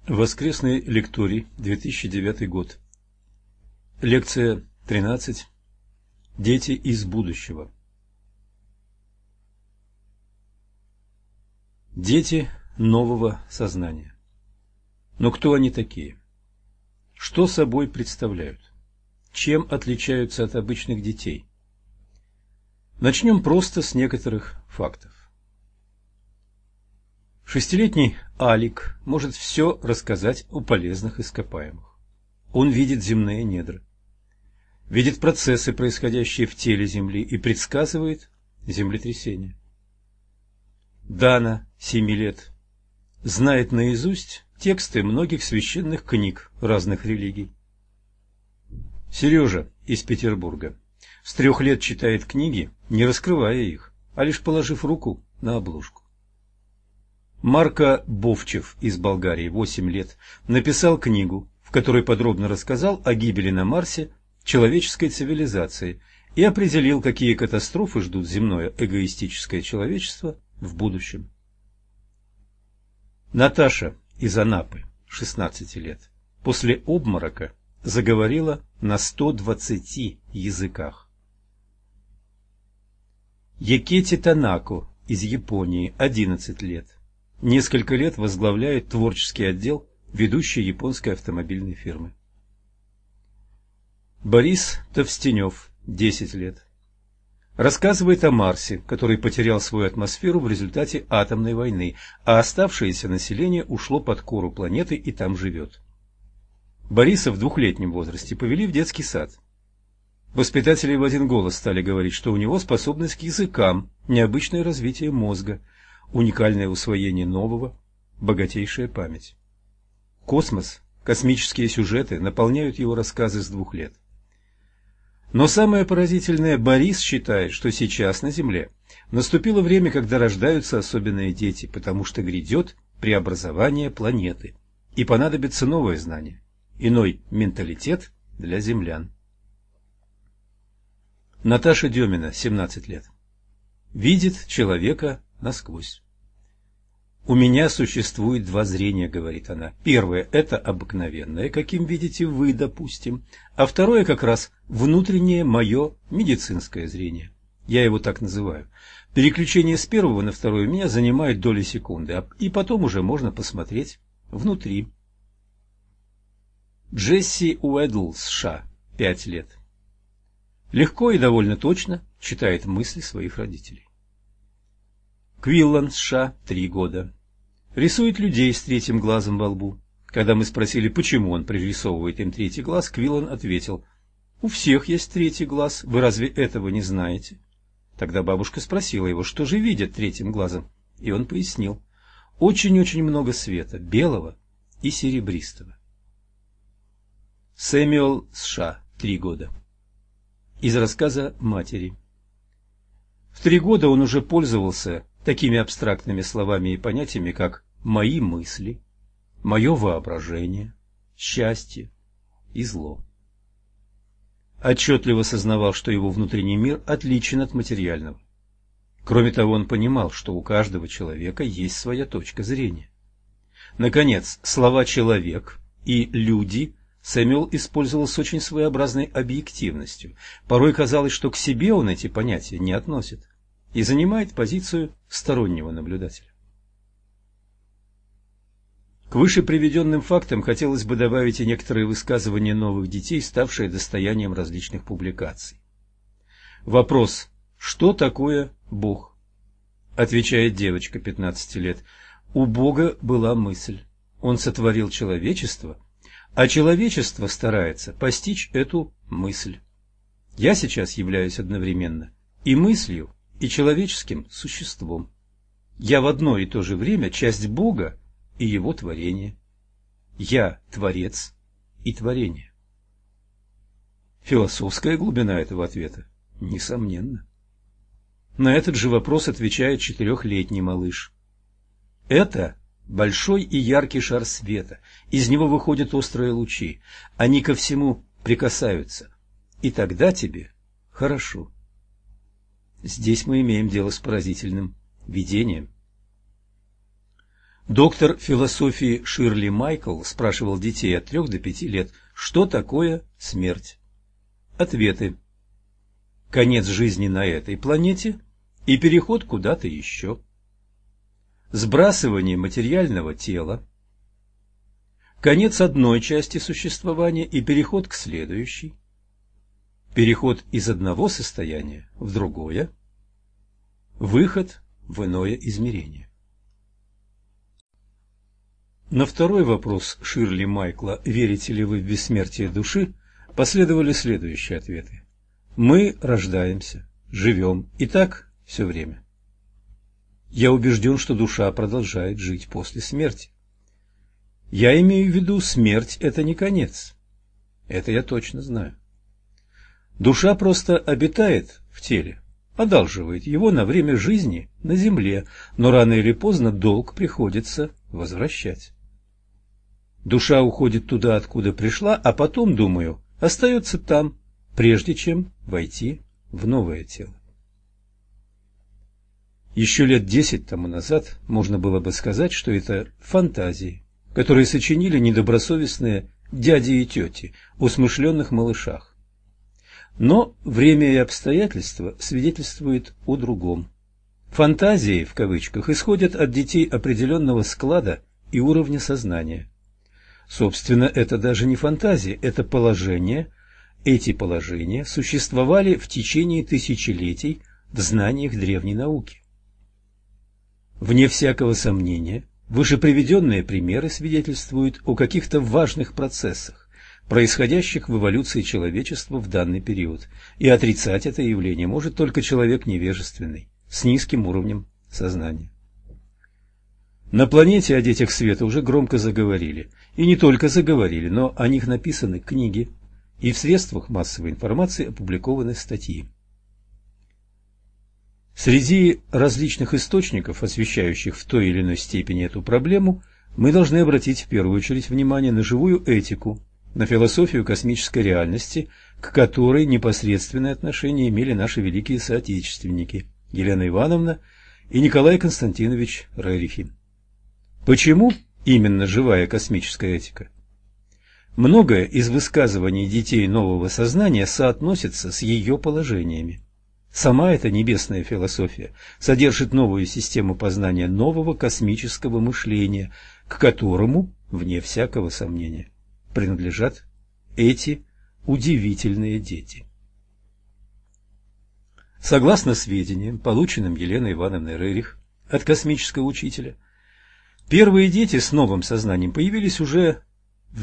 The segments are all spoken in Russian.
Воскресный лекторий, 2009 год. Лекция 13. Дети из будущего. Дети нового сознания. Но кто они такие? Что собой представляют? Чем отличаются от обычных детей? Начнем просто с некоторых фактов. Шестилетний Алик может все рассказать о полезных ископаемых. Он видит земные недра, видит процессы, происходящие в теле Земли, и предсказывает землетрясения. Дана, 7 лет, знает наизусть тексты многих священных книг разных религий. Сережа из Петербурга с 3 лет читает книги, не раскрывая их, а лишь положив руку на обложку. Марко Бовчев из Болгарии, 8 лет, написал книгу, в которой подробно рассказал о гибели на Марсе человеческой цивилизации и определил, какие катастрофы ждут земное эгоистическое человечество в будущем. Наташа из Анапы, 16 лет, после обморока заговорила на 120 языках. Якети Танако из Японии, 11 лет. Несколько лет возглавляет творческий отдел ведущей японской автомобильной фирмы. Борис Товстенев, 10 лет. Рассказывает о Марсе, который потерял свою атмосферу в результате атомной войны, а оставшееся население ушло под кору планеты и там живет. Бориса в 2-летнем возрасте повели в детский сад. Воспитатели в один голос стали говорить, что у него способность к языкам, необычное развитие мозга, уникальное усвоение нового, богатейшая память. Космос, космические сюжеты наполняют его рассказы с 2 лет. Но самое поразительное, Борис считает, что сейчас на Земле наступило время, когда рождаются особенные дети, потому что грядет преобразование планеты, и понадобится новое знание, иной менталитет для землян. Наташа Демина, 17 лет. Видит человека насквозь. «У меня существует 2 зрения», — говорит она. Первое — это обыкновенное, каким видите вы, допустим, а второе как раз внутреннее мое медицинское зрение. Я его так называю. Переключение с первого на второе меня занимает доли секунды, и потом уже можно посмотреть внутри. Джесси Уэдл, США, 5 лет. Легко и довольно точно читает мысли своих родителей. Квиллан, США, 3 года. Рисует людей с 3-м глазом во лбу. Когда мы спросили, почему он пририсовывает им 3-й глаз, Квиллан ответил: «У всех есть 3-й глаз, вы разве этого не знаете?» Тогда бабушка спросила его, что же видят 3-м глазом, и он пояснил: очень-очень много света, белого и серебристого. Сэмюэл, США, 3 года. Из рассказа матери. В 3 года он уже пользовался такими абстрактными словами и понятиями, как «мои мысли», «мое воображение», «счастье» и «зло». Отчетливо сознавал, что его внутренний мир отличен от материального. Кроме того, он понимал, что у каждого человека есть своя точка зрения. Наконец, слова «человек» и «люди» Сэмюэл использовал с очень своеобразной объективностью. Порой казалось, что к себе он эти понятия не относит и занимает позицию стороннего наблюдателя. К выше приведенным фактам хотелось бы добавить и некоторые высказывания новых детей, ставшие достоянием различных публикаций. Вопрос: что такое Бог? Отвечает девочка 15 лет: у Бога была мысль. Он сотворил человечество, а человечество старается постичь эту мысль. Я сейчас являюсь одновременно и мыслью, и человеческим существом. Я в одно и то же время часть Бога и Его творения. Я творец и творение. Философская глубина этого ответа, несомненно. На этот же вопрос отвечает 4-летний малыш. Это большой и яркий шар света, из него выходят острые лучи, они ко всему прикасаются, и тогда тебе хорошо. Здесь мы имеем дело с поразительным видением. Доктор философии Ширли Майкл спрашивал детей от 3 до 5 лет, что такое смерть. Ответы: конец жизни на этой планете и переход куда-то еще. Сбрасывание материального тела. Конец одной части существования и переход к следующей. Переход из одного состояния в другое. Выход в иное измерение. На второй вопрос Ширли Майкла «Верите ли вы в бессмертие души?» последовали следующие ответы. Мы рождаемся, живем, и так все время. Я убежден, что душа продолжает жить после смерти. Я имею в виду, смерть – это не конец. Это я точно знаю. Душа просто обитает в теле, одалживает его на время жизни на земле, но рано или поздно долг приходится возвращать. Душа уходит туда, откуда пришла, а потом, думаю, остается там, прежде чем войти в новое тело. Еще лет 10 тому назад можно было бы сказать, что это фантазии, которые сочинили недобросовестные дяди и тети о смышленных малышах. Но время и обстоятельства свидетельствуют о другом. Фантазии, в кавычках, исходят от детей определенного склада и уровня сознания. Собственно, это даже не фантазии, это положения. Эти положения существовали в течение тысячелетий в знаниях древней науки. Вне всякого сомнения, вышеприведенные примеры свидетельствуют о каких-то важных процессах, происходящих в эволюции человечества в данный период, и отрицать это явление может только человек невежественный, с низким уровнем сознания. На планете о детях света уже громко заговорили, и не только заговорили, но о них написаны книги, и в средствах массовой информации опубликованы статьи. Среди различных источников, освещающих в той или иной степени эту проблему, мы должны обратить в первую очередь внимание на живую этику, на философию космической реальности, к которой непосредственное отношение имели наши великие соотечественники Елена Ивановна и Николай Константинович Рерихи. Почему именно живая космическая этика? Многое из высказываний детей нового сознания соотносится с ее положениями. Сама эта небесная философия содержит новую систему познания нового космического мышления, к которому, вне всякого сомнения, принадлежат эти удивительные дети. Согласно сведениям, полученным Еленой Ивановной Рерих от космического учителя, первые дети с новым сознанием появились уже в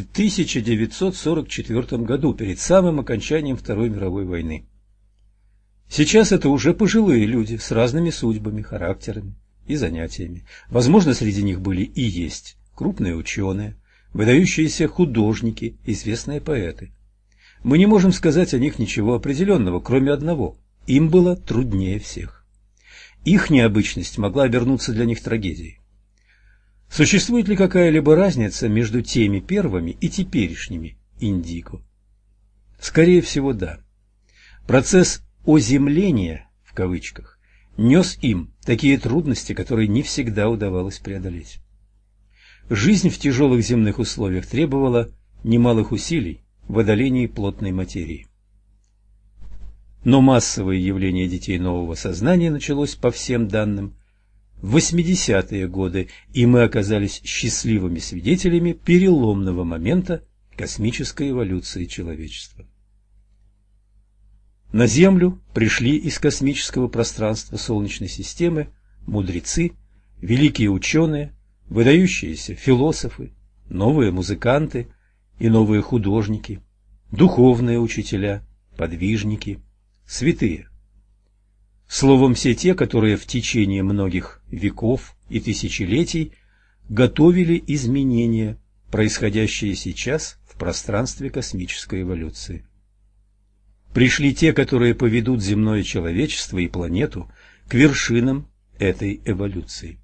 1944 году, перед самым окончанием Второй мировой войны. Сейчас это уже пожилые люди с разными судьбами, характерами и занятиями. Возможно, среди них были и есть крупные ученые, выдающиеся художники, известные поэты. Мы не можем сказать о них ничего определенного, кроме одного – им было труднее всех. Их необычность могла обернуться для них трагедией. Существует ли какая-либо разница между теми первыми и теперешними индиго? Скорее всего, да. Процесс «оземления» в кавычках нес им такие трудности, которые не всегда удавалось преодолеть. Жизнь в тяжелых земных условиях требовала немалых усилий в одолении плотной материи. Но массовое явление детей нового сознания началось, по всем данным, в 80-е годы, и мы оказались счастливыми свидетелями переломного момента космической эволюции человечества. На Землю пришли из космического пространства Солнечной системы мудрецы, великие ученые, выдающиеся философы, новые музыканты и новые художники, духовные учителя, подвижники, святые. Словом, все те, которые в течение многих веков и тысячелетий готовили изменения, происходящие сейчас в пространстве космической эволюции. Пришли те, которые поведут земное человечество и планету к вершинам этой эволюции.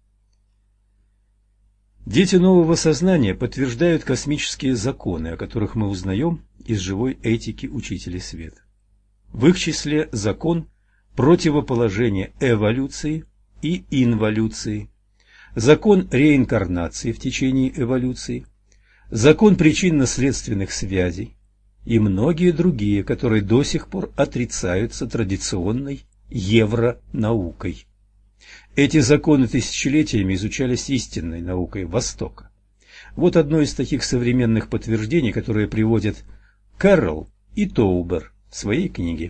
Дети нового сознания подтверждают космические законы, о которых мы узнаем из живой этики учителей света. В их числе закон противоположения эволюции и инволюции, закон реинкарнации в течение эволюции, закон причинно-следственных связей и многие другие, которые до сих пор отрицаются традиционной евронаукой. Эти законы тысячелетиями изучались истинной наукой Востока. Вот одно из таких современных подтверждений, которое приводят Кэрролл и Тоубер в своей книге.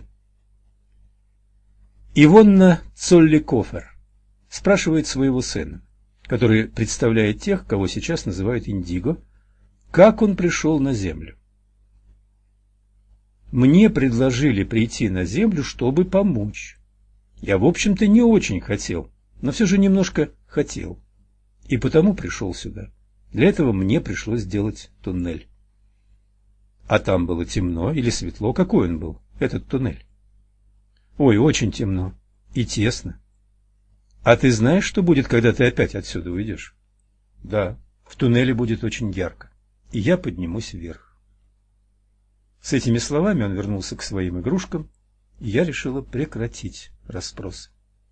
Ивонна Цолли-Кофер спрашивает своего сына, который представляет тех, кого сейчас называют индиго, как он пришел на Землю. Мне предложили прийти на Землю, чтобы помочь. Я, в общем-то, не очень хотел, но все же немножко хотел. И потому пришел сюда. Для этого мне пришлось сделать туннель. А там было темно или светло? Какой он был, этот туннель? Ой, очень темно и тесно. А ты знаешь, что будет, когда ты опять отсюда уйдешь? Да, в туннеле будет очень ярко, и я поднимусь вверх. С этими словами он вернулся к своим игрушкам, и я решила прекратить расспросы.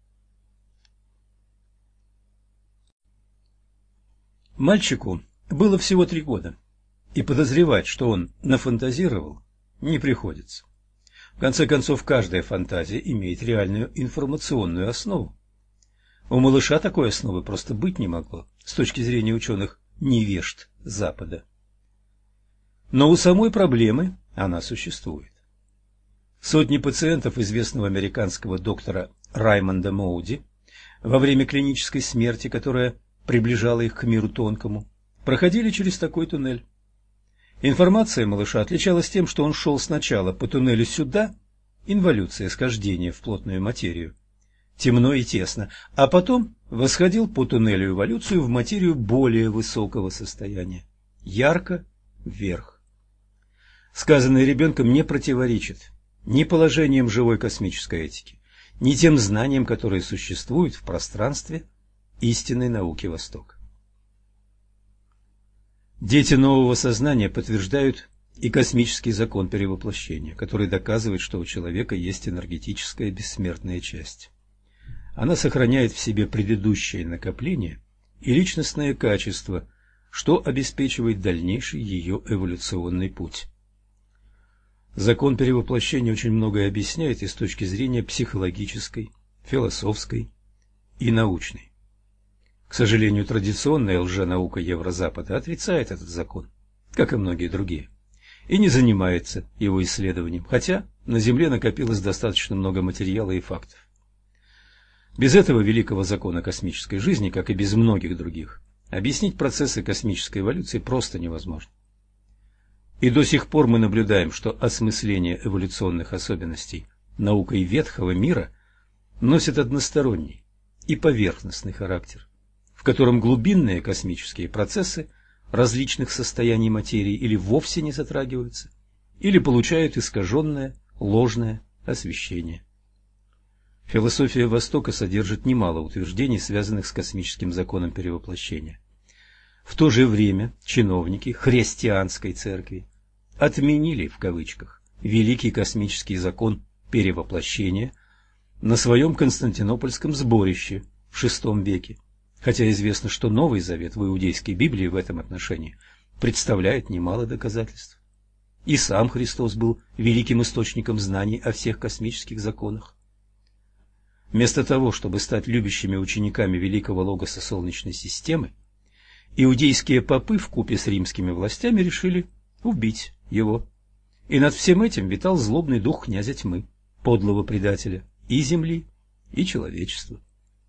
Мальчику было всего 3 года, и подозревать, что он нафантазировал, не приходится. В конце концов, каждая фантазия имеет реальную информационную основу. У малыша такой основы просто быть не могло, с точки зрения ученых-невежд Запада. Но у самой проблемы она существует. Сотни пациентов известного американского доктора Раймонда Моуди во время клинической смерти, которая приближала их к миру тонкому, проходили через такой туннель. Информация малыша отличалась тем, что он шел сначала по туннелю сюда, инволюция, схождение в плотную материю, темно и тесно, а потом восходил по туннелю эволюцию в материю более высокого состояния, ярко вверх. Сказанное ребенком не противоречит ни положениям живой космической этики, ни тем знаниям, которые существуют в пространстве истинной науки Востока. Дети нового сознания подтверждают и космический закон перевоплощения, который доказывает, что у человека есть энергетическая бессмертная часть. Она сохраняет в себе предыдущее накопление и личностное качество, что обеспечивает дальнейший ее эволюционный путь. Закон перевоплощения очень многое объясняет и с точки зрения психологической, философской и научной. К сожалению, традиционная лженаука Еврозапада отрицает этот закон, как и многие другие, и не занимается его исследованием, хотя на Земле накопилось достаточно много материала и фактов. Без этого великого закона космической жизни, как и без многих других, объяснить процессы космической эволюции просто невозможно. И до сих пор мы наблюдаем, что осмысление эволюционных особенностей наукой ветхого мира носит односторонний и поверхностный характер, в котором глубинные космические процессы различных состояний материи или вовсе не затрагиваются, или получают искаженное, ложное освещение. Философия Востока содержит немало утверждений, связанных с космическим законом перевоплощения. В то же время чиновники христианской церкви отменили, в кавычках, великий космический закон перевоплощения на своем Константинопольском сборище в VI веке, хотя известно, что Новый Завет в иудейской Библии в этом отношении представляет немало доказательств. И сам Христос был великим источником знаний о всех космических законах. Вместо того, чтобы стать любящими учениками великого логоса Солнечной системы, иудейские попы вкупе с римскими властями решили убить его. И над всем этим витал злобный дух князя тьмы, подлого предателя и земли, и человечества.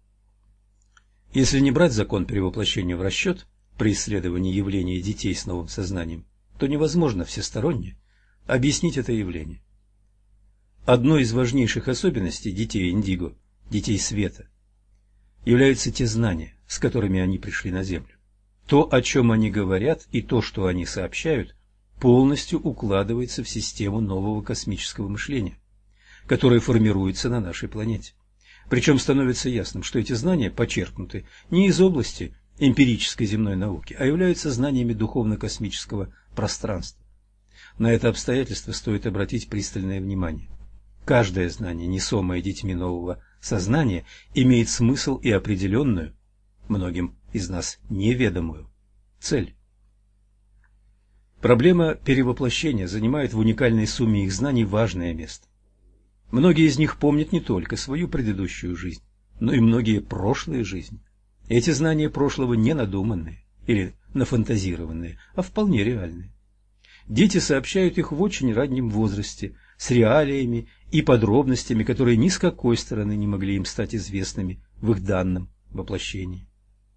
Если не брать закон перевоплощения в расчет при исследовании явления детей с новым сознанием, то невозможно всесторонне объяснить это явление. Одной из важнейших особенностей детей индиго, детей света, являются те знания, с которыми они пришли на Землю. То, о чем они говорят, и то, что они сообщают, полностью укладывается в систему нового космического мышления, которое формируется на нашей планете. Причем становится ясным, что эти знания почерпнуты не из области эмпирической земной науки, а являются знаниями духовно-космического пространства. На это обстоятельство стоит обратить пристальное внимание. Каждое знание, несомое детьми нового сознания, имеет смысл и определенную, многим из нас неведомую цель. Проблема перевоплощения занимает в уникальной сумме их знаний важное место. Многие из них помнят не только свою предыдущую жизнь, но и многие прошлые жизни. Эти знания прошлого не надуманные или нафантазированные, а вполне реальные. Дети сообщают их в очень раннем возрасте, с реалиями и подробностями, которые ни с какой стороны не могли им стать известными в их данном воплощении.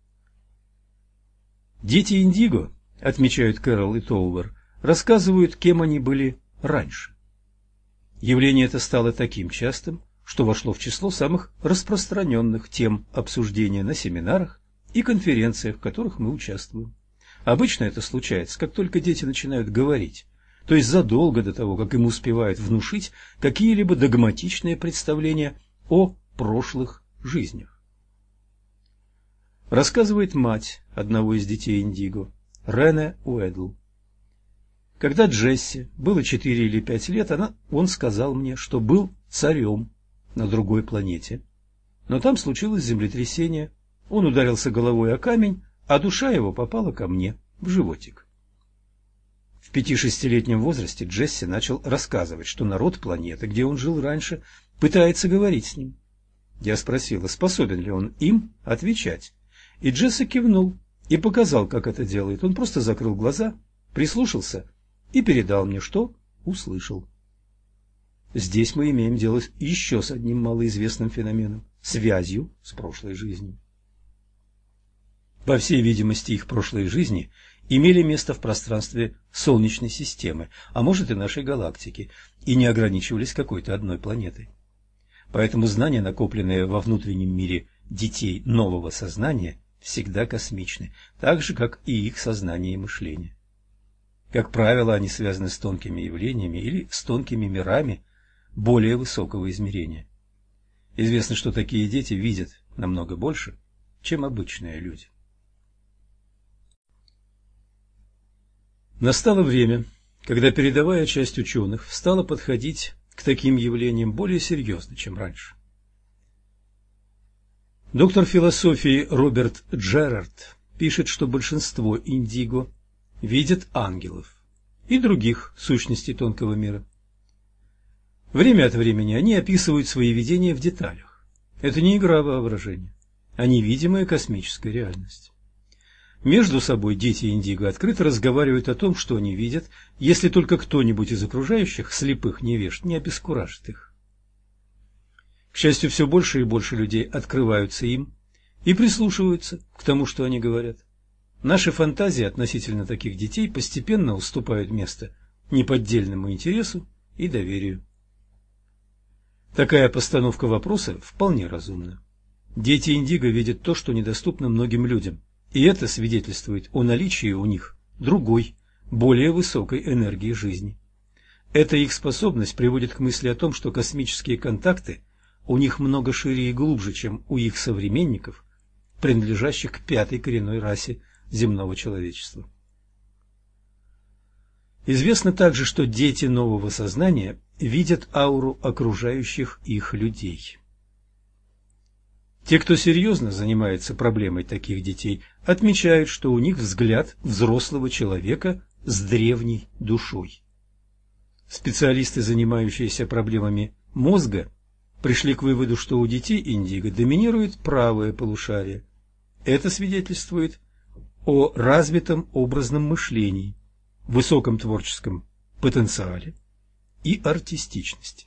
Дети Индиго, отмечают Кэрол и Тоувер, рассказывают, кем они были раньше. Явление это стало таким частым, что вошло в число самых распространенных тем обсуждения на семинарах и конференциях, в которых мы участвуем. Обычно это случается, как только дети начинают говорить, то есть задолго до того, как им успевают внушить какие-либо догматичные представления о прошлых жизнях. Рассказывает мать одного из детей Индиго, Рене Уэдл. Когда Джесси было 4 или 5 лет, он сказал мне, что был царем на другой планете. Но там случилось землетрясение, он ударился головой о камень, а душа его попала ко мне в животик. В 5-6-летнем возрасте Джесси начал рассказывать, что народ планеты, где он жил раньше, пытается говорить с ним. Я спросила, способен ли он им отвечать, и Джесси кивнул и показал, как это делает. Он просто закрыл глаза, прислушался и передал мне, что услышал. Здесь мы имеем дело еще с одним малоизвестным феноменом – связью с прошлой жизнью. По всей видимости, их прошлые жизни имели место в пространстве Солнечной системы, а может и нашей галактики, и не ограничивались какой-то одной планетой. Поэтому знания, накопленные во внутреннем мире детей нового сознания, всегда космичны, так же, как и их сознание и мышление. Как правило, они связаны с тонкими явлениями или с тонкими мирами более высокого измерения. Известно, что такие дети видят намного больше, чем обычные люди. Настало время, когда передовая часть ученых стала подходить к таким явлениям более серьезно, чем раньше. Доктор философии Роберт Джерард пишет, что большинство индиго видят ангелов и других сущностей тонкого мира. Время от времени они описывают свои видения в деталях. Это не игра воображения, а невидимая космическая реальность. Между собой дети индиго открыто разговаривают о том, что они видят, если только кто-нибудь из окружающих, слепых невежд, не обескуражит их. К счастью, все больше и больше людей открываются им и прислушиваются к тому, что они говорят. Наши фантазии относительно таких детей постепенно уступают место неподдельному интересу и доверию. Такая постановка вопроса вполне разумна. Дети индиго видят то, что недоступно многим людям, и это свидетельствует о наличии у них другой, более высокой энергии жизни. Эта их способность приводит к мысли о том, что космические контакты у них много шире и глубже, чем у их современников, принадлежащих к 5-й коренной расе земного человечества. Известно также, что дети нового сознания видят ауру окружающих их людей. Те, кто серьезно занимается проблемой таких детей, отмечают, что у них взгляд взрослого человека с древней душой. Специалисты, занимающиеся проблемами мозга, пришли к выводу, что у детей индиго доминирует правое полушарие. Это свидетельствует о развитом образном мышлении, высоком творческом потенциале и артистичности.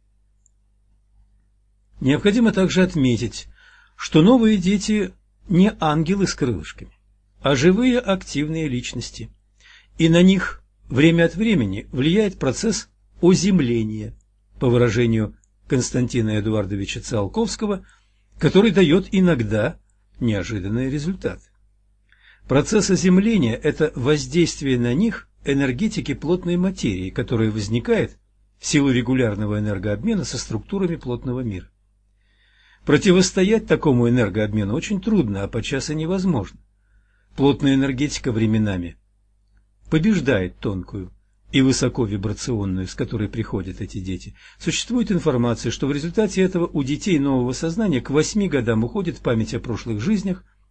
Необходимо также отметить, что новые дети не ангелы с крылышками, а живые активные личности, и на них время от времени влияет процесс оземления, по выражению Константина Эдуардовича Циолковского, который дает иногда неожиданные результаты. Процесс оземления – это воздействие на них энергетики плотной материи, которая возникает в силу регулярного энергообмена со структурами плотного мира. Противостоять такому энергообмену очень трудно, а подчас и невозможно. Плотная энергетика временами побеждает тонкую и высоковибрационную, с которой приходят эти дети. Существует информация, что в результате этого у детей нового сознания к 8 годам уходит память о прошлых жизнях,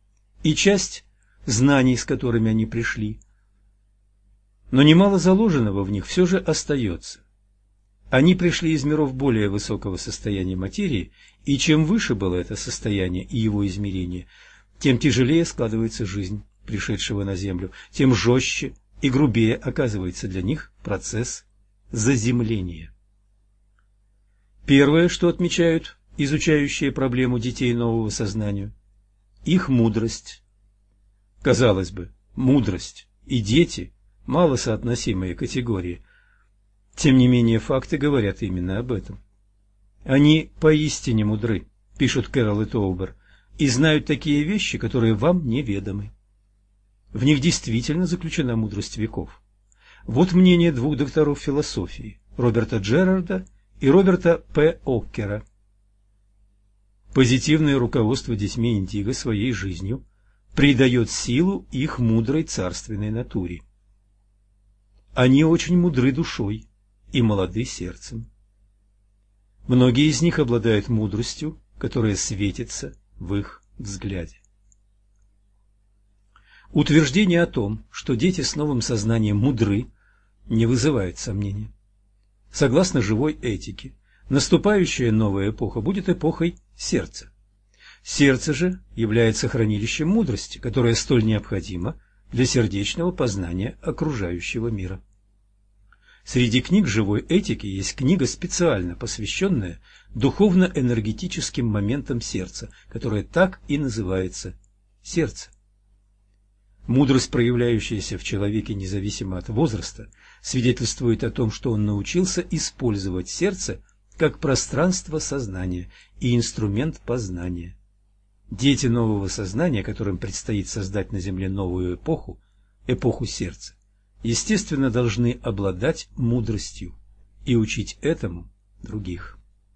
и часть знаний, с которыми они пришли. Но немало заложенного в них все же остается. Они пришли из миров более высокого состояния материи, и чем выше было это состояние и его измерение, тем тяжелее складывается жизнь пришедшего на Землю, тем жестче и грубее оказывается для них процесс заземления. Первое, что отмечают изучающие проблему детей нового сознания – их мудрость. Казалось бы, мудрость и дети – малосоотносимые категории. Тем не менее, факты говорят именно об этом. Они поистине мудры, пишут Кэрол и Тоубер, и знают такие вещи, которые вам неведомы. В них действительно заключена мудрость веков. Вот мнение двух докторов философии – Роберта Джерарда и Роберта П. Оккера. Позитивное руководство детьми Индиго своей жизнью придает силу их мудрой царственной натуре. Они очень мудры душой и молоды сердцем. Многие из них обладают мудростью, которая светится в их взгляде. Утверждение о том, что дети с новым сознанием мудры, не вызывает сомнения. Согласно живой этике, наступающая новая эпоха будет эпохой сердца. Сердце же является хранилищем мудрости, которая столь необходима для сердечного познания окружающего мира. Среди книг живой этики есть книга, специально посвященная духовно-энергетическим моментам сердца, которая так и называется «Сердце». Мудрость, проявляющаяся в человеке независимо от возраста, свидетельствует о том, что он научился использовать сердце как пространство сознания и инструмент познания. Дети нового сознания, которым предстоит создать на Земле новую эпоху, эпоху сердца, естественно, должны обладать мудростью и учить этому других.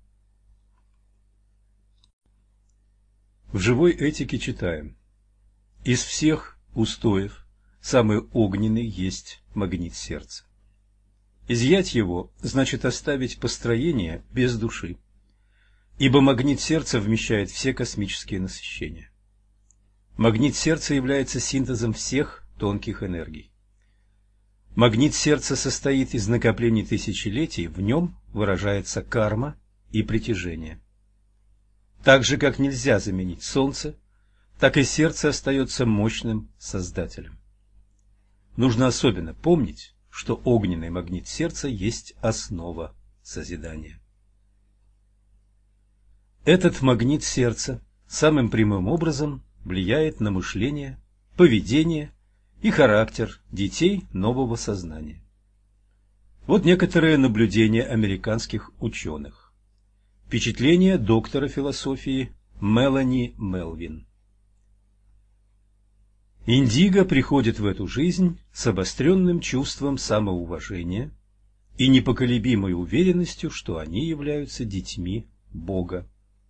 В живой этике читаем: из всех устоев самый огненный есть магнит сердца. Изъять его значит оставить построение без души, ибо магнит сердца вмещает все космические насыщения. Магнит сердца является синтезом всех тонких энергий. Магнит сердца состоит из накоплений тысячелетий, в нем выражается карма и притяжение. Так же, как нельзя заменить солнце, так и сердце остается мощным создателем. Нужно особенно помнить, что огненный магнит сердца есть основа созидания. Этот магнит сердца самым прямым образом влияет на мышление, поведение и характер детей нового сознания. Вот некоторые наблюдения американских ученых. Впечатление доктора философии Мелани Мелвин. Индиго приходит в эту жизнь с обостренным чувством самоуважения и непоколебимой уверенностью, что они являются детьми Бога.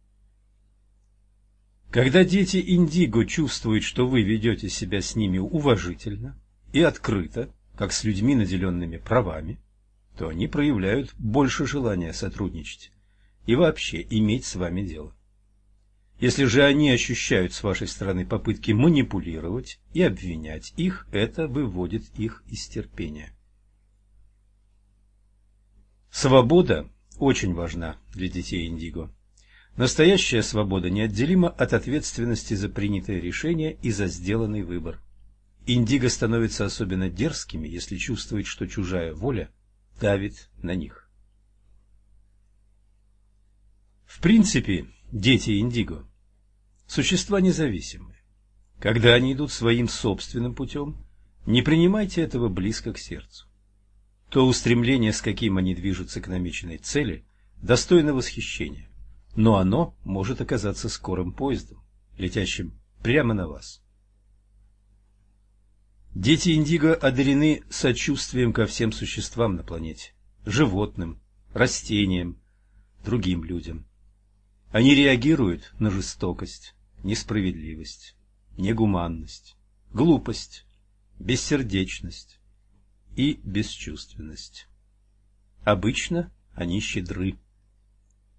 Когда дети Индиго чувствуют, что вы ведете себя с ними уважительно и открыто, как с людьми, наделенными правами, то они проявляют больше желания сотрудничать и вообще иметь с вами дело. Если же они ощущают с вашей стороны попытки манипулировать и обвинять их, это выводит их из терпения. Свобода очень важна для детей Индиго. Настоящая свобода неотделима от ответственности за принятое решение и за сделанный выбор. Индиго становятся особенно дерзкими, если чувствуют, что чужая воля давит на них. В принципе, дети Индиго – существа независимые. Когда они идут своим собственным путем, не принимайте этого близко к сердцу. То устремление, с каким они движутся к намеченной цели, достойно восхищения, но оно может оказаться скорым поездом, летящим прямо на вас. Дети Индиго одарены сочувствием ко всем существам на планете, животным, растениям, другим людям. Они реагируют на жестокость, несправедливость, негуманность, глупость, бессердечность и бесчувственность. Обычно они щедры.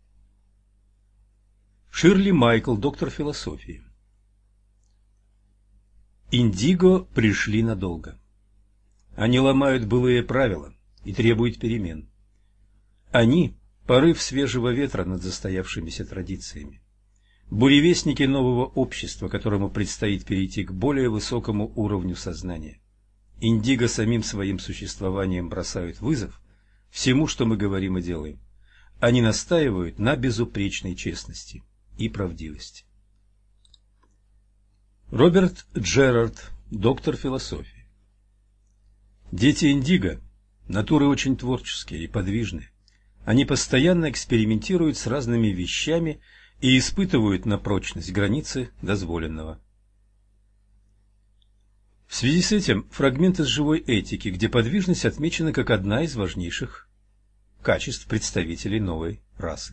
Ширли Майкл, доктор философии. Индиго пришли надолго. Они ломают былые правила и требуют перемен. Они – порыв свежего ветра над застоявшимися традициями. Буревестники нового общества, которому предстоит перейти к более высокому уровню сознания. Индиго самим своим существованием бросают вызов всему, что мы говорим и делаем. Они настаивают на безупречной честности и правдивости. Роберт Джерард, доктор философии. Дети Индиго – натуры очень творческие и подвижные. Они постоянно экспериментируют с разными вещами и испытывают на прочность границы дозволенного. В связи с этим фрагмент из живой этики, где подвижность отмечена как одна из важнейших качеств представителей новой расы.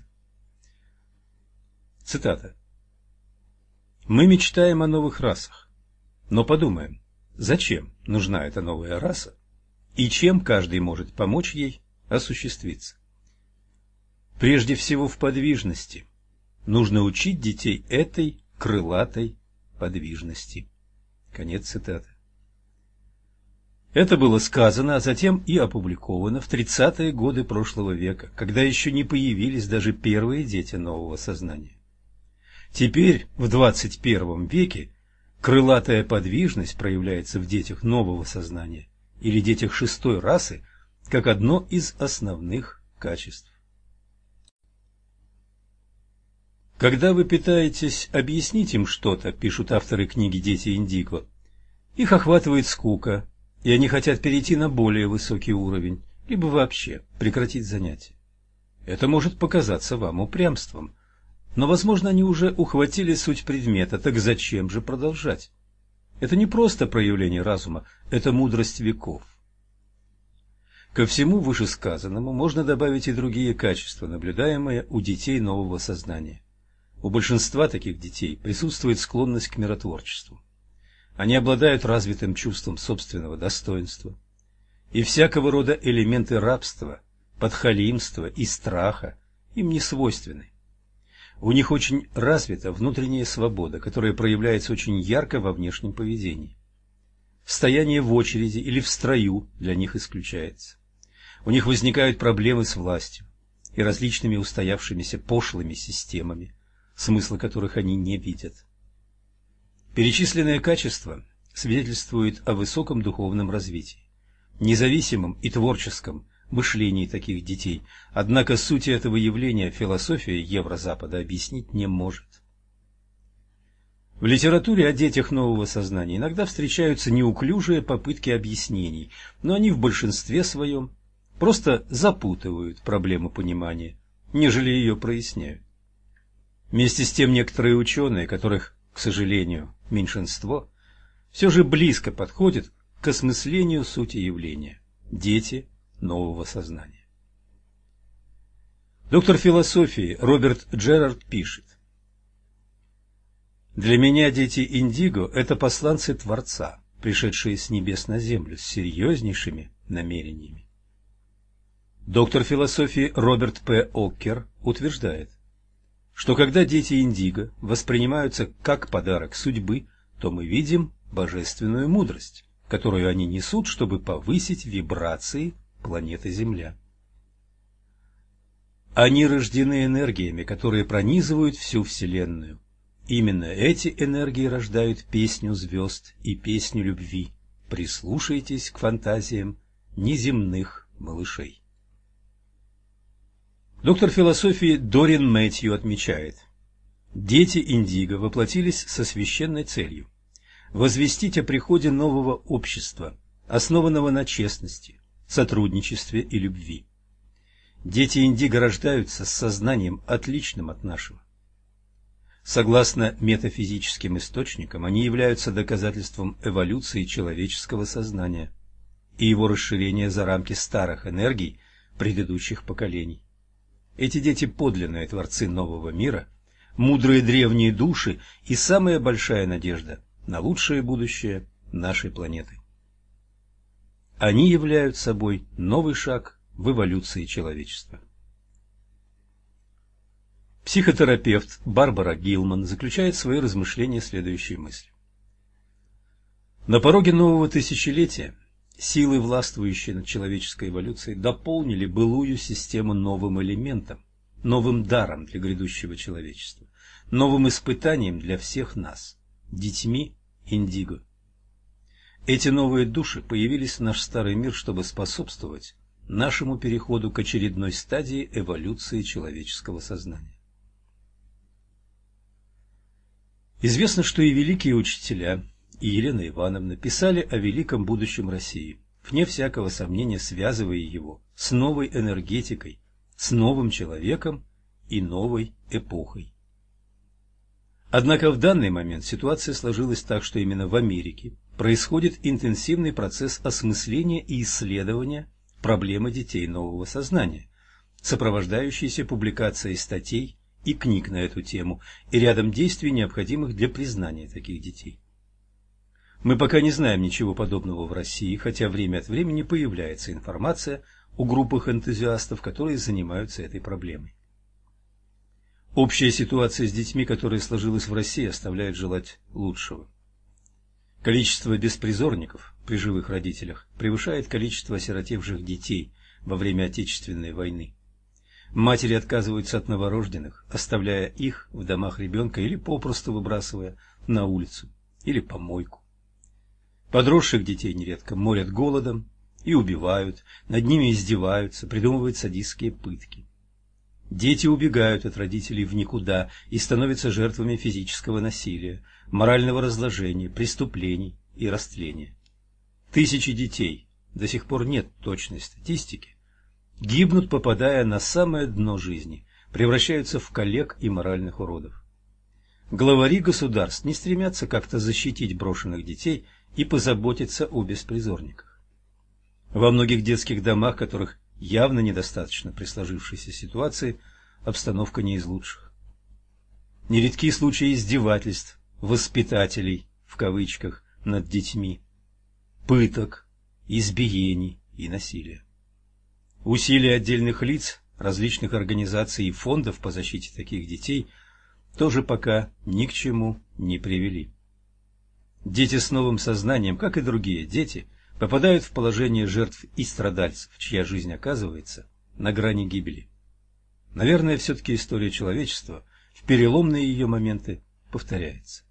Цитата. «Мы мечтаем о новых расах, но подумаем, зачем нужна эта новая раса и чем каждый может помочь ей осуществиться. Прежде всего в подвижности нужно учить детей этой крылатой подвижности». Конец цитаты. Это было сказано, а затем и опубликовано в 30-е годы прошлого века, когда еще не появились даже первые дети нового сознания. Теперь, в 21 веке, крылатая подвижность проявляется в детях нового сознания или детях шестой расы как одно из основных качеств. Когда вы пытаетесь объяснить им что-то, пишут авторы книги «Дети Индиго», их охватывает скука, и они хотят перейти на более высокий уровень, либо вообще прекратить занятия. Это может показаться вам упрямством, но, возможно, они уже ухватили суть предмета, так зачем же продолжать? Это не просто проявление разума, это мудрость веков. Ко всему вышесказанному можно добавить и другие качества, наблюдаемые у детей нового сознания. У большинства таких детей присутствует склонность к миротворчеству. Они обладают развитым чувством собственного достоинства. И всякого рода элементы рабства, подхалимства и страха им не свойственны. У них очень развита внутренняя свобода, которая проявляется очень ярко во внешнем поведении. Стояние в очереди или в строю для них исключается. У них возникают проблемы с властью и различными устоявшимися пошлыми системами, смысла которых они не видят. Перечисленные качества свидетельствуют о высоком духовном развитии, независимом и творческом мышлении таких детей, однако сути этого явления философия Еврозапада объяснить не может. В литературе о детях нового сознания иногда встречаются неуклюжие попытки объяснений, но они в большинстве своем просто запутывают проблему понимания, нежели ее проясняют. Вместе с тем некоторые ученые, которых, к сожалению, меньшинство, все же близко подходят к осмыслению сути явления – дети нового сознания. Доктор философии Роберт Джерард пишет: «Для меня дети Индиго – это посланцы Творца, пришедшие с небес на землю с серьезнейшими намерениями». Доктор философии Роберт П. Оккер утверждает, что когда дети Индиго воспринимаются как подарок судьбы, то мы видим божественную мудрость, которую они несут, чтобы повысить вибрации планеты Земля. Они рождены энергиями, которые пронизывают всю Вселенную. Именно эти энергии рождают песню звезд и песню любви. Прислушайтесь к фантазиям неземных малышей. Доктор философии Дорин Мэтью отмечает: дети Индиго воплотились со священной целью возвестить о приходе нового общества, основанного на честности, сотрудничестве и любви. Дети Индиго рождаются с сознанием, отличным от нашего. Согласно метафизическим источникам, они являются доказательством эволюции человеческого сознания и его расширения за рамки старых энергий предыдущих поколений. Эти дети – подлинные творцы нового мира, мудрые древние души и самая большая надежда на лучшее будущее нашей планеты. Они являют собой новый шаг в эволюции человечества. Психотерапевт Барбара Гилман заключает свои размышления следующей мыслью: На пороге нового тысячелетия силы, властвующие над человеческой эволюцией, дополнили былую систему новым элементом, новым даром для грядущего человечества, новым испытанием для всех нас, детьми индиго. Эти новые души появились в наш старый мир, чтобы способствовать нашему переходу к очередной стадии эволюции человеческого сознания. Известно, что и великие учителя, и Елена Ивановна писали о великом будущем России, вне всякого сомнения связывая его с новой энергетикой, с новым человеком и новой эпохой. Однако в данный момент ситуация сложилась так, что именно в Америке происходит интенсивный процесс осмысления и исследования проблемы детей нового сознания, сопровождающийся публикацией статей и книг на эту тему и рядом действий, необходимых для признания таких детей. Мы пока не знаем ничего подобного в России, хотя время от времени появляется информация о группах энтузиастов, которые занимаются этой проблемой. Общая ситуация с детьми, которая сложилась в России, оставляет желать лучшего. Количество беспризорников при живых родителях превышает количество осиротевших детей во время Отечественной войны. Матери отказываются от новорожденных, оставляя их в домах ребенка или попросту выбрасывая на улицу или помойку. Подросших детей нередко морят голодом и убивают, над ними издеваются, придумывают садистские пытки. Дети убегают от родителей в никуда и становятся жертвами физического насилия, морального разложения, преступлений и растления. Тысячи детей, до сих пор нет точной статистики, гибнут, попадая на самое дно жизни, превращаются в калек и моральных уродов. Главари государств не стремятся как-то защитить брошенных детей и позаботиться о беспризорниках. Во многих детских домах, которых явно недостаточно при сложившейся ситуации, обстановка не из лучших. Нередки случаи издевательств «воспитателей» в кавычках над детьми, пыток, избиений и насилия. Усилия отдельных лиц, различных организаций и фондов по защите таких детей тоже пока ни к чему не привели. Дети с новым сознанием, как и другие дети, попадают в положение жертв и страдальцев, чья жизнь оказывается на грани гибели. Наверное, все-таки история человечества в переломные ее моменты повторяется.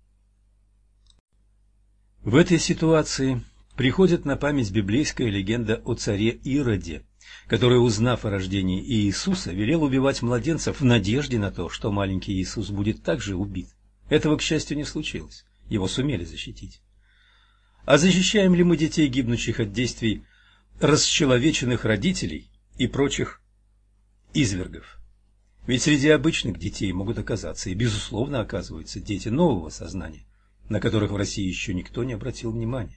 В этой ситуации приходит на память библейская легенда о царе Ироде, который, узнав о рождении Иисуса, велел убивать младенцев в надежде на то, что маленький Иисус будет также убит. Этого, к счастью, не случилось. Его сумели защитить. А защищаем ли мы детей, гибнущих от действий расчеловеченных родителей и прочих извергов? Ведь среди обычных детей могут оказаться, и безусловно оказываются, дети нового сознания, на которых в России еще никто не обратил внимания.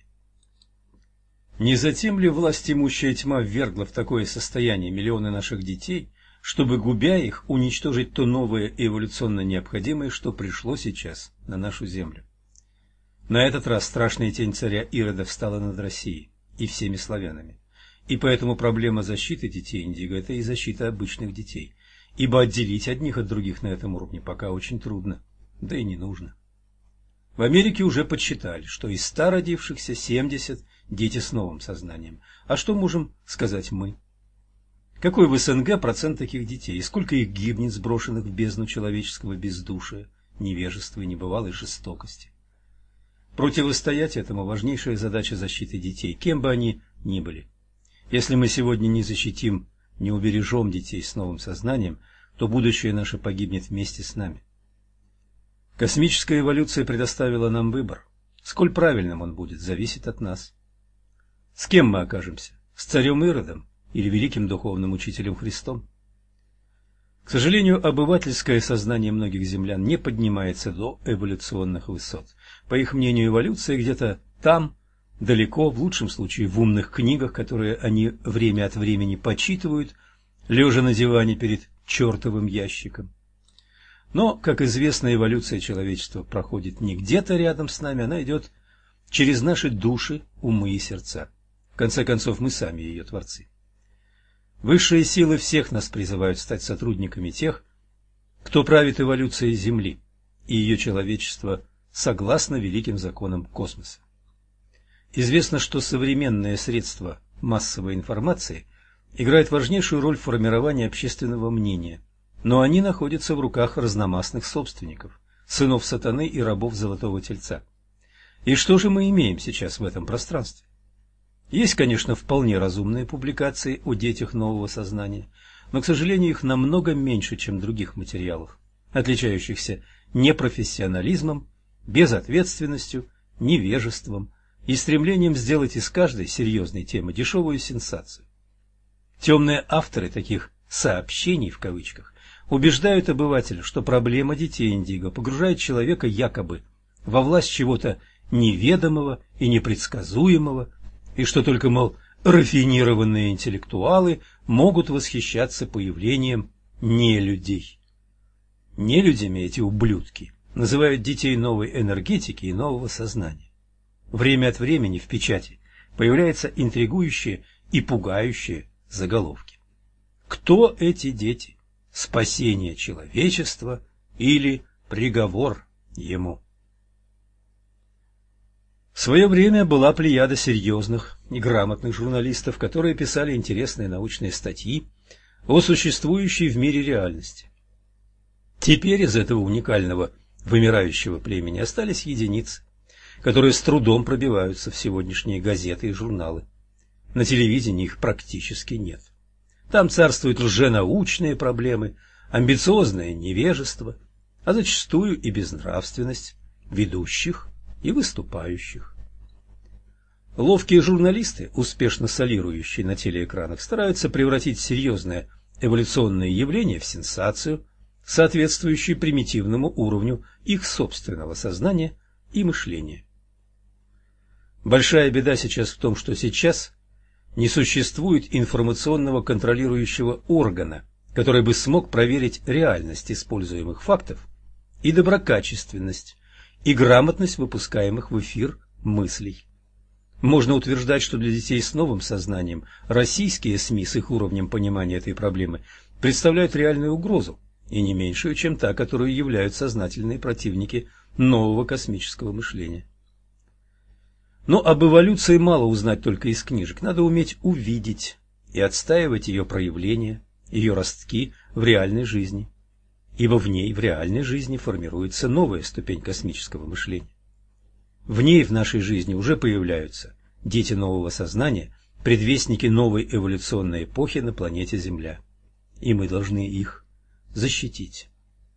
Не затем ли власть имущая тьма ввергла в такое состояние миллионы наших детей, чтобы, губя их, уничтожить то новое и эволюционно необходимое, что пришло сейчас на нашу землю? На этот раз страшная тень царя Ирода встала над Россией и всеми славянами, и поэтому проблема защиты детей индиго – это и защита обычных детей, ибо отделить одних от других на этом уровне пока очень трудно, да и не нужно. В Америке уже подсчитали, что из 100 родившихся 70 – дети с новым сознанием. А что можем сказать мы? Какой в СНГ процент таких детей, и сколько их гибнет, сброшенных в бездну человеческого бездушия, невежества и небывалой жестокости? Противостоять этому важнейшая задача защиты детей, кем бы они ни были. Если мы сегодня не защитим, не убережем детей с новым сознанием, то будущее наше погибнет вместе с нами. Космическая эволюция предоставила нам выбор. Сколь правильным он будет, зависит от нас. С кем мы окажемся? С царем Иродом или великим духовным учителем Христом? К сожалению, обывательское сознание многих землян не поднимается до эволюционных высот. По их мнению, эволюция где-то там, далеко, в лучшем случае в умных книгах, которые они время от времени почитывают, лежа на диване перед чертовым ящиком. Но, как известно, эволюция человечества проходит не где-то рядом с нами, она идет через наши души, умы и сердца. В конце концов, мы сами ее творцы. Высшие силы всех нас призывают стать сотрудниками тех, кто правит эволюцией Земли и ее человечества согласно великим законам космоса. Известно, что современные средства массовой информации играют важнейшую роль в формировании общественного мнения, но они находятся в руках разномастных собственников, сынов сатаны и рабов Золотого Тельца. И что же мы имеем сейчас в этом пространстве? Есть, конечно, вполне разумные публикации о детях нового сознания, но, к сожалению, их намного меньше, чем других материалов, отличающихся непрофессионализмом, безответственностью, невежеством и стремлением сделать из каждой серьезной темы дешевую сенсацию. Темные авторы таких «сообщений» в кавычках убеждают обывателя, что проблема детей индиго погружает человека якобы во власть чего-то неведомого и непредсказуемого, и что только, мол, рафинированные интеллектуалы могут восхищаться появлением нелюдей. Нелюдями эти ублюдки называют детей новой энергетики и нового сознания. Время от времени в печати появляются интригующие и пугающие заголовки. Кто эти дети? Спасение человечества или приговор ему? В свое время была плеяда серьезных и грамотных журналистов, которые писали интересные научные статьи о существующей в мире реальности. Теперь из этого уникального вымирающего племени остались единицы, которые с трудом пробиваются в сегодняшние газеты и журналы. На телевидении их практически нет. Там царствуют лженаучные проблемы, амбициозное невежество, а зачастую и безнравственность ведущих и выступающих. Ловкие журналисты, успешно солирующие на телеэкранах, стараются превратить серьезное эволюционное явление в сенсацию, соответствующую примитивному уровню их собственного сознания и мышления. Большая беда сейчас в том, что сейчас не существует информационного контролирующего органа, который бы смог проверить реальность используемых фактов и доброкачественность, и грамотность выпускаемых в эфир мыслей. Можно утверждать, что для детей с новым сознанием российские СМИ с их уровнем понимания этой проблемы представляют реальную угрозу, и не меньшую, чем та, которую являют сознательные противники нового космического мышления. Но об эволюции мало узнать только из книжек, надо уметь увидеть и отстаивать ее проявления, ее ростки в реальной жизни, ибо в ней, в реальной жизни, формируется новая ступень космического мышления. В ней, в нашей жизни, уже появляются дети нового сознания, предвестники новой эволюционной эпохи на планете Земля, и мы должны их защитить.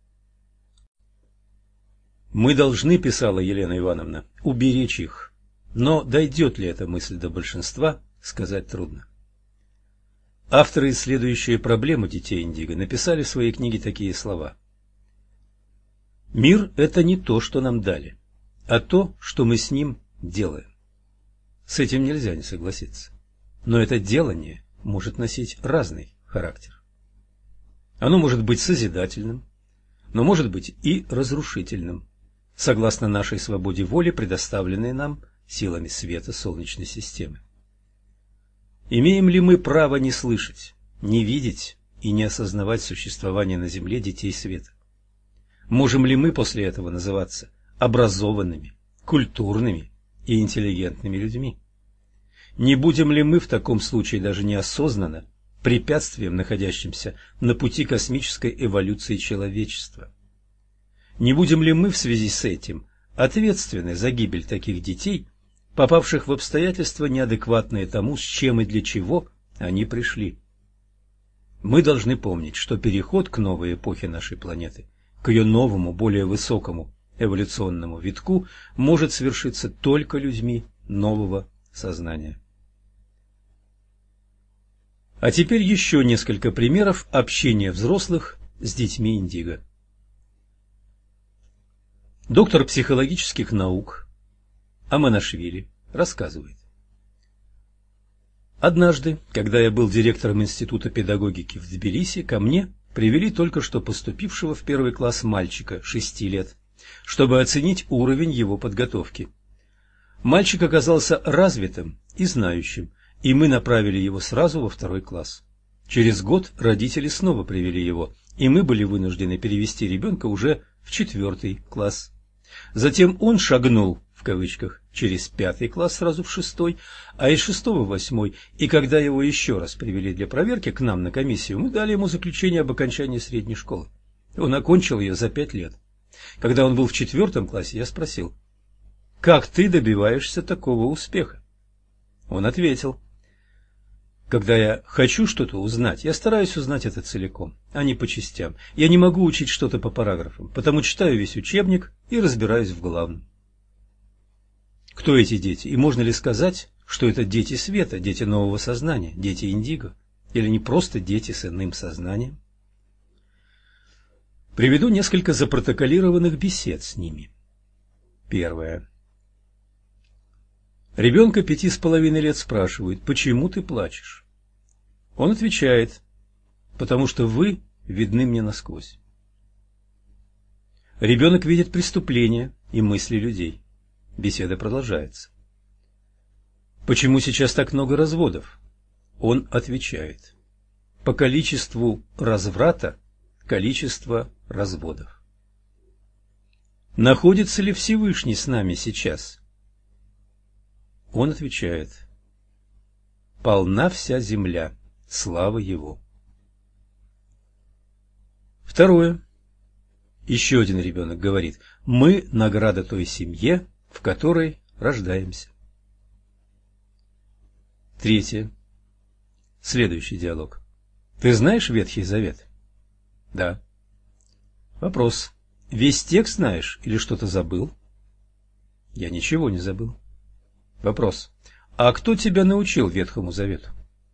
Мы должны, писала Елена Ивановна, уберечь их, но дойдет ли эта мысль до большинства, сказать трудно. Авторы, исследующие проблему детей индиго, написали в своей книге такие слова: «Мир – это не то, что нам дали, а то, что мы с ним делаем». С этим нельзя не согласиться, но это делание может носить разный характер. Оно может быть созидательным, но может быть и разрушительным, согласно нашей свободе воли, предоставленной нам силами света Солнечной системы. Имеем ли мы право не слышать, не видеть и не осознавать существование на Земле детей света? Можем ли мы после этого называться образованными, культурными и интеллигентными людьми? Не будем ли мы в таком случае даже неосознанно препятствием, находящимся на пути космической эволюции человечества? Не будем ли мы в связи с этим ответственны за гибель таких детей, попавших в обстоятельства, неадекватные тому, с чем и для чего они пришли? Мы должны помнить, что переход к новой эпохе нашей планеты, к ее новому, более высокому эволюционному витку, может свершиться только людьми нового сознания. А теперь еще несколько примеров общения взрослых с детьми индиго. Доктор психологических наук Аманашвили рассказывает: однажды, когда я был директором Института педагогики в Тбилиси, ко мне привели только что поступившего в первый класс мальчика 6 лет, чтобы оценить уровень его подготовки. Мальчик оказался развитым и знающим, и мы направили его сразу во 2 класс. Через год родители снова привели его, и мы были вынуждены перевести ребенка уже в 4 класс. Затем он шагнул в кавычках, через 5 класс сразу в 6, а из 6 в 8, и когда его еще раз привели для проверки к нам на комиссию, мы дали ему заключение об окончании средней школы. Он окончил ее за 5 лет. Когда он был в 4 классе, я спросил: «Как ты добиваешься такого успеха?» Он ответил: «Когда я хочу что-то узнать, я стараюсь узнать это целиком, а не по частям. Я не могу учить что-то по параграфам, потому читаю весь учебник и разбираюсь в главном». Кто эти дети? И можно ли сказать, что это дети света, дети нового сознания, дети индиго? Или не просто дети с иным сознанием? Приведу несколько запротоколированных бесед с ними. Первое. Ребенка 5,5 лет спрашивают: «Почему ты плачешь?» Он отвечает: «Потому что вы видны мне насквозь». Ребенок видит преступления и мысли людей. Беседа продолжается. «Почему сейчас так много разводов?» Он отвечает: «По количеству разврата количество разводов». «Находится ли Всевышний с нами сейчас?» Он отвечает: «Полна вся земля, слава Его». Второе. Еще один ребенок говорит: «Мы награда той семье, в которой рождаемся». Третье. Следующий диалог. «Ты знаешь Ветхий Завет?» «Да». Вопрос. «Весь текст знаешь или что-то забыл?» «Я ничего не забыл». Вопрос. «А кто тебя научил Ветхому Завету?»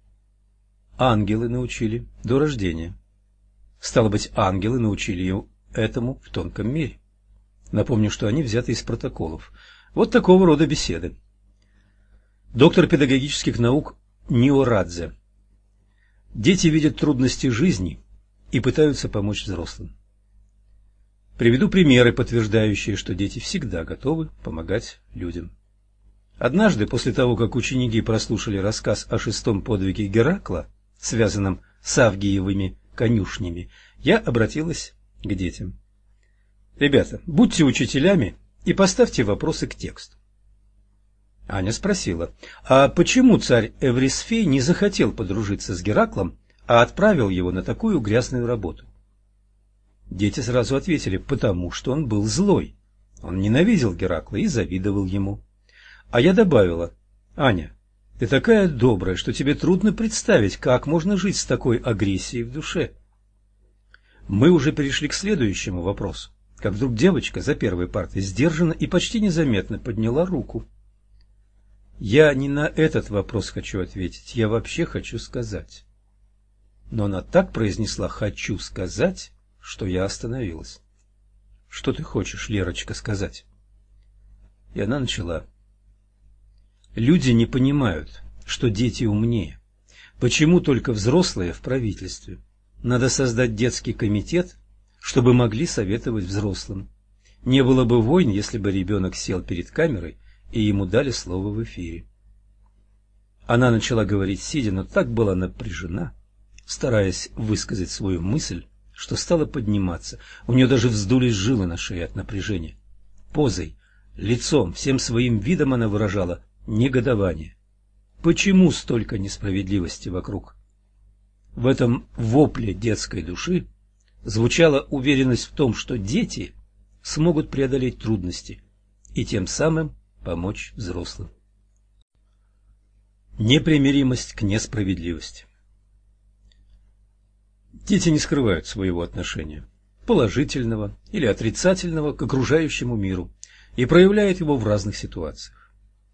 «Ангелы научили до рождения». Стало быть, ангелы научили ее этому в тонком мире. Напомню, что они взяты из протоколов. Вот такого рода беседы. Доктор педагогических наук Ниорадзе. Дети видят трудности жизни и пытаются помочь взрослым. Приведу примеры, подтверждающие, что дети всегда готовы помогать людям. Однажды, после того, как ученики прослушали рассказ о 6-м подвиге Геракла, связанном с Авгиевыми конюшнями, я обратилась к детям. «Ребята, будьте учителями и поставьте вопросы к тексту». Аня спросила: «А почему царь Эврисфей не захотел подружиться с Гераклом, а отправил его на такую грязную работу?» Дети сразу ответили: «Потому что он был злой. Он ненавидел Геракла и завидовал ему». А я добавила: «Аня, ты такая добрая, что тебе трудно представить, как можно жить с такой агрессией в душе». Мы уже перешли к следующему вопросу, как вдруг девочка за первой партой сдержанно и почти незаметно подняла руку. Я не на этот вопрос хочу ответить, я вообще хочу сказать. Но она так произнесла «хочу сказать», что я остановилась. «Что ты хочешь, Лерочка, сказать?» И она начала. Люди не понимают, что дети умнее. Почему только взрослые в правительстве? Надо создать детский комитет, чтобы могли советовать взрослым. Не было бы войн, если бы ребенок сел перед камерой и ему дали слово в эфире. Она начала говорить сидя, но так была напряжена, стараясь высказать свою мысль, что стала подниматься. У нее даже вздулись жилы на шее от напряжения. Позой, лицом, всем своим видом она выражала негодование. Почему столько несправедливости вокруг? В этом вопле детской души звучала уверенность в том, что дети смогут преодолеть трудности и тем самым помочь взрослым. Непримиримость к несправедливости. Дети не скрывают своего отношения, положительного или отрицательного, к окружающему миру, и проявляют его в разных ситуациях.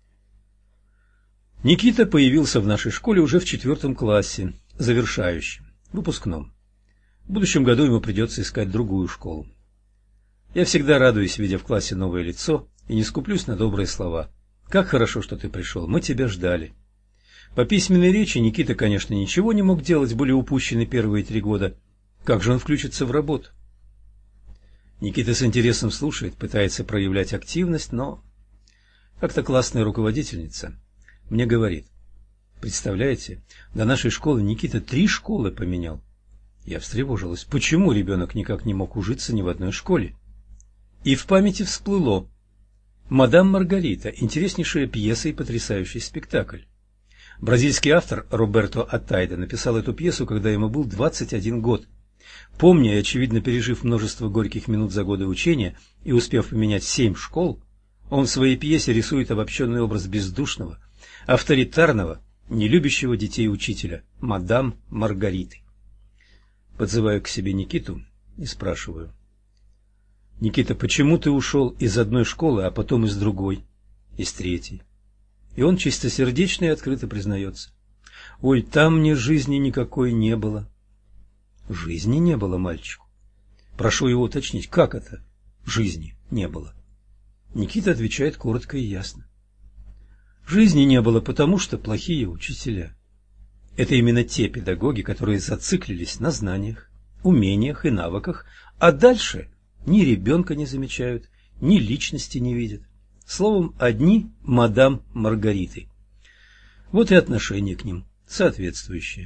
Никита появился в нашей школе уже в 4 классе, завершающем, выпускном. В будущем году ему придется искать другую школу. Я всегда радуюсь, видя в классе новое лицо, и не скуплюсь на добрые слова. «Как хорошо, что ты пришел, мы тебя ждали». По письменной речи Никита, конечно, ничего не мог делать, были упущены первые 3 года. Как же он включится в работу? Никита с интересом слушает, пытается проявлять активность, но как-то классная руководительница мне говорит: «Представляете, до нашей школы Никита 3 школы поменял». Я встревожилась. Почему ребенок никак не мог ужиться ни в одной школе? И в памяти всплыло. «Мадам Маргарита» – интереснейшая пьеса и потрясающий спектакль. Бразильский автор Роберто Атайда написал эту пьесу, когда ему был 21 год. Помня и, очевидно, пережив множество горьких минут за годы учения и успев поменять 7 школ, он в своей пьесе рисует обобщенный образ бездушного, авторитарного, нелюбящего детей учителя, мадам Маргариты. Подзываю к себе Никиту и спрашиваю: «Никита, почему ты ушел из одной школы, а потом из другой, из третьей?» И он чистосердечно и открыто признается: «Ой, там мне жизни никакой не было». Жизни не было мальчику. Прошу его уточнить, как это жизни не было? Никита отвечает коротко и ясно: жизни не было, потому что плохие учителя. Это именно те педагоги, которые зациклились на знаниях, умениях и навыках, а дальше ни ребенка не замечают, ни личности не видят. Словом, одни мадам Маргариты. Вот и отношение к ним соответствующее.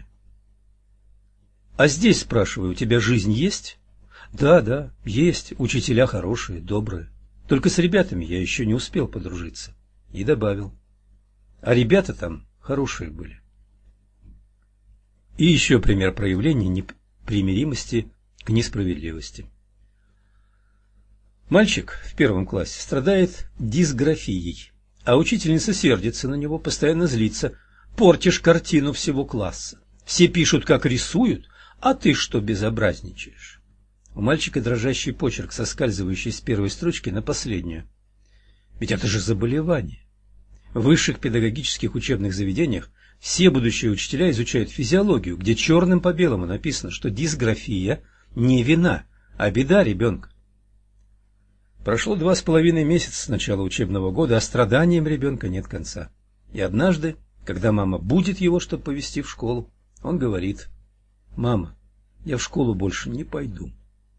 А здесь, спрашиваю, у тебя жизнь есть? Да, есть, учителя хорошие, добрые. Только с ребятами я еще не успел подружиться. И добавил: а ребята там хорошие были. И еще пример проявления непримиримости к несправедливости. Мальчик в 1 классе страдает дисграфией, а учительница сердится на него, постоянно злится: портишь картину всего класса. Все пишут, как рисуют, а ты что безобразничаешь? У мальчика дрожащий почерк, соскальзывающий с первой строчки на последнюю. Ведь это же заболевание. В высших педагогических учебных заведениях все будущие учителя изучают физиологию, где черным по белому написано, что дисграфия не вина, а беда ребенка. Прошло 2,5 месяца с начала учебного года, а страданиям ребенка нет конца. И однажды, когда мама будит его, чтобы повезти в школу, он говорит: «Мама, я в школу больше не пойду».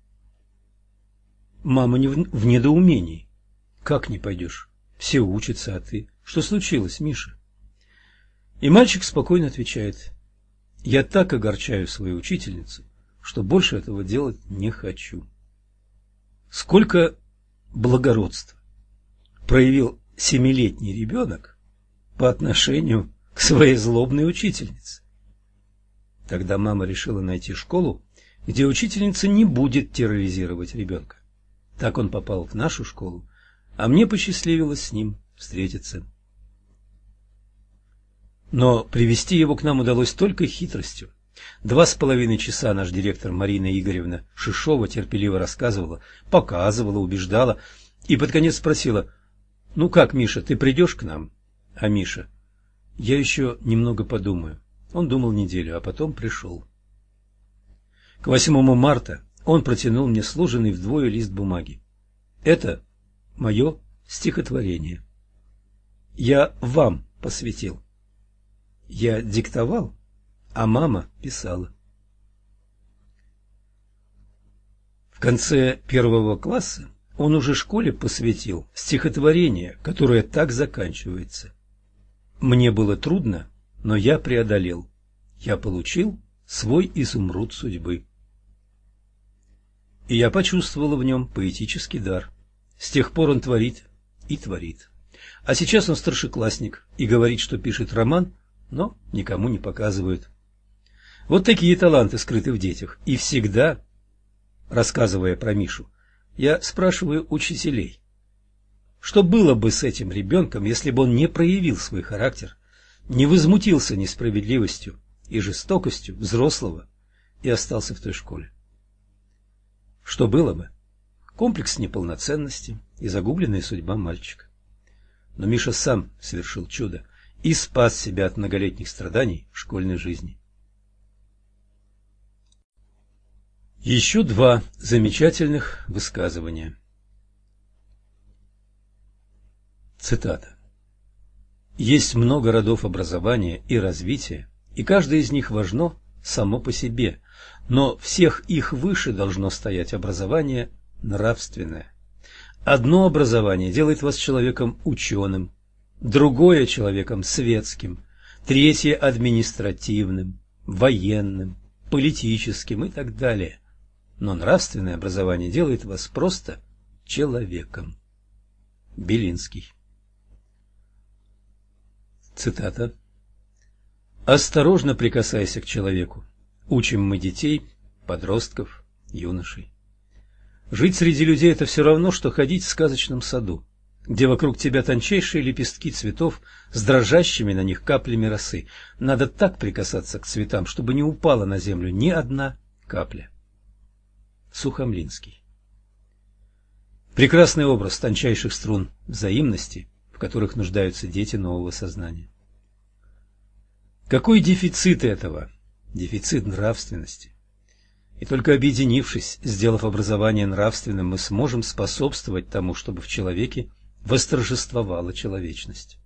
Мама в недоумении: «Как не пойдешь? Все учатся, а ты? Что случилось, Миша?» И мальчик спокойно отвечает: «Я так огорчаю свою учительницу, что больше этого делать не хочу». Сколько благородства проявил 7-летний ребенок по отношению к своей злобной учительнице. Тогда мама решила найти школу, где учительница не будет терроризировать ребенка. Так он попал в нашу школу, а мне посчастливилось с ним встретиться. Но привести его к нам удалось только хитростью. 2,5 часа наш директор Марина Игоревна Шишова терпеливо рассказывала, показывала, убеждала и под конец спросила: «Ну как, Миша, ты придешь к нам?» А Миша: «Я еще немного подумаю». Он думал неделю, а потом пришел. К 8 марта он протянул мне сложенный вдвое лист бумаги. Это мое стихотворение. Я вам посвятил. Я диктовал, а мама писала. В конце 1 класса он уже школе посвятил стихотворение, которое так заканчивается: «Мне было трудно, но я преодолел. Я получил свой изумруд судьбы». И я почувствовала в нем поэтический дар. С тех пор он творит и творит. А сейчас он старшеклассник и говорит, что пишет роман, но никому не показывает. Вот такие таланты скрыты в детях. И всегда, рассказывая про Мишу, я спрашиваю учителей: что было бы с этим ребенком, если бы он не проявил свой характер, не возмутился несправедливостью и жестокостью взрослого и остался в той школе? Что было бы? Комплекс неполноценности и загубленная судьба мальчика. Но Миша сам совершил чудо и спас себя от многолетних страданий школьной жизни. Еще 2 замечательных высказывания. Цитата. «Есть много родов образования и развития, и каждое из них важно само по себе, но всех их выше должно стоять образование нравственное. Одно образование делает вас человеком ученым, другое – человеком светским, третье – административным, военным, политическим и так далее. Но нравственное образование делает вас просто человеком». Белинский. Цитата. «Осторожно прикасайся к человеку. Учим мы детей, подростков, юношей. Жить среди людей – это все равно, что ходить в сказочном саду, где вокруг тебя тончайшие лепестки цветов с дрожащими на них каплями росы. Надо так прикасаться к цветам, чтобы не упала на землю ни одна капля». Сухомлинский. Прекрасный образ тончайших струн взаимности, в которых нуждаются дети нового сознания. Какой дефицит этого? Дефицит нравственности. И только объединившись, сделав образование нравственным, мы сможем способствовать тому, чтобы в человеке восторжествовала человечность.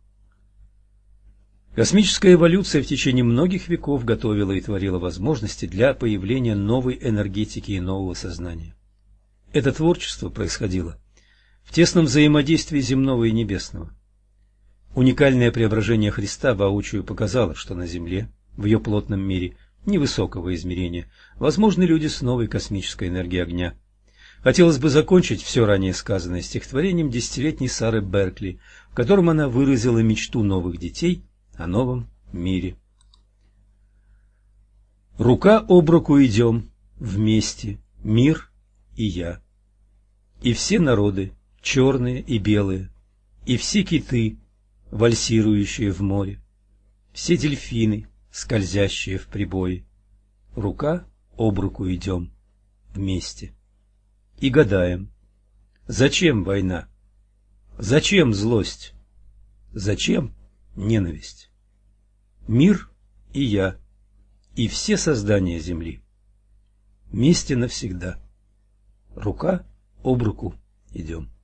Космическая эволюция в течение многих веков готовила и творила возможности для появления новой энергетики и нового сознания. Это творчество происходило в тесном взаимодействии земного и небесного. Уникальное преображение Христа воочию показало, что на Земле, в ее плотном мире, невысокого измерения, возможны люди с новой космической энергией огня. Хотелось бы закончить все ранее сказанное стихотворением десятилетней Сары Беркли, в котором она выразила мечту новых детей о новом мире. Рука об руку идем, вместе, мир и я. И все народы, черные и белые, и все киты, вальсирующие в море, все дельфины, скользящие в прибое. Рука об руку идем, вместе. И гадаем, зачем война? Зачем злость? Зачем ненависть? Мир и я, и все создания земли. Вместе навсегда. Рука об руку идем.